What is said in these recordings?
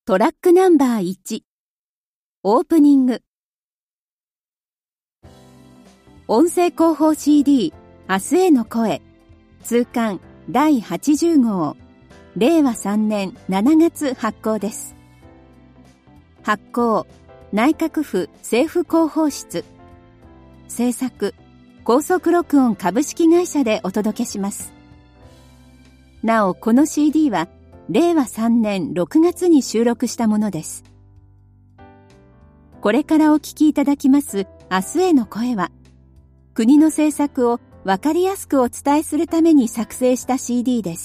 トラックナンバー1、オープニング。音声広報 CD、明日への声、通刊第80号、令和3年7月発行です。発行、内閣府政府広報室。制作、高速録音株式会社でお届けします。なお、この CD は、令和3年6月に収録したものです。これからお聞きいただきます明日への声は、国の政策をわかりやすくお伝えするために作成した CD です。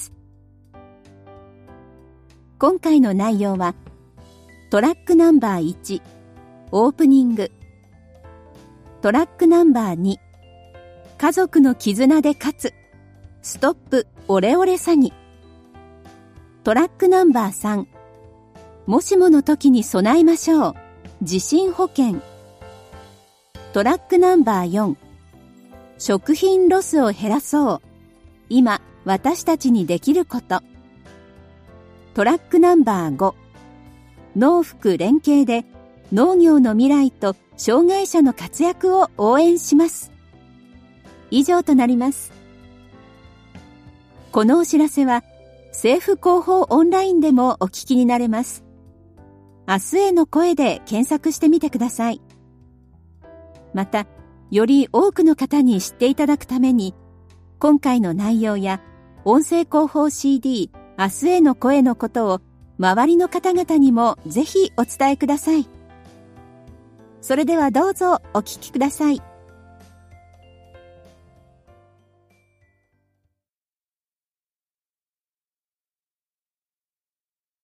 今回の内容は、トラックナンバー1、オープニング。トラックナンバー2、家族の絆で勝つ、ストップオレオレ詐欺。トラックナンバー3、もしもの時に備えましょう、地震保険。トラックナンバー4、食品ロスを減らそう、今私たちにできること。トラックナンバー5、農福連携で農業の未来と障害者の活躍を応援します。以上となります。このお知らせは政府広報オンラインでもお聞きになれます。明日への声で検索してみてください。また、より多くの方に知っていただくために、今回の内容や音声広報 CD 明日への声のことを周りの方々にもぜひお伝えください。それではどうぞお聞きください。